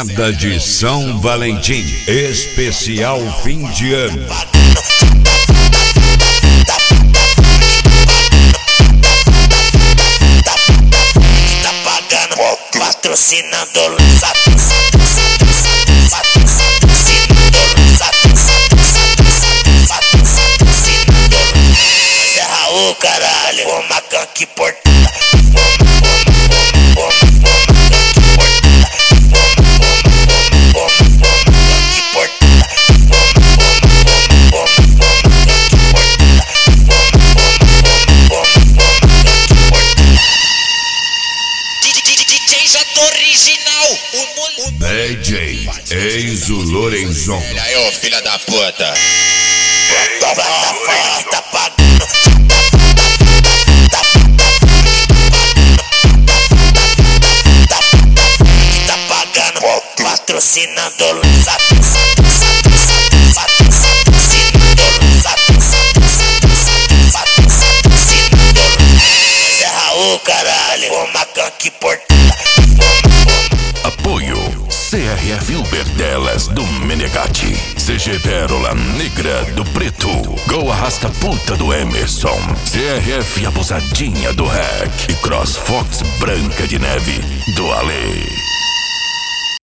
Moçada de São Valentim, especial fim de ano. Tá pagando, patrocinando Zé Raul, caralho, uma canque portada. Original, DJ Enzo Lorenzon. Olha aí, ô filha da puta. Tá pagando. Tá pagando, patrocinando Zé Raul, caralho, uma canque portada. Apoio CRF Uberdelas do Menegatti, CG Pérola Negra do Preto, Gol Arrasta Puta do Emerson, CRF Abusadinha do Hack e Cross Fox Branca de Neve do Ale.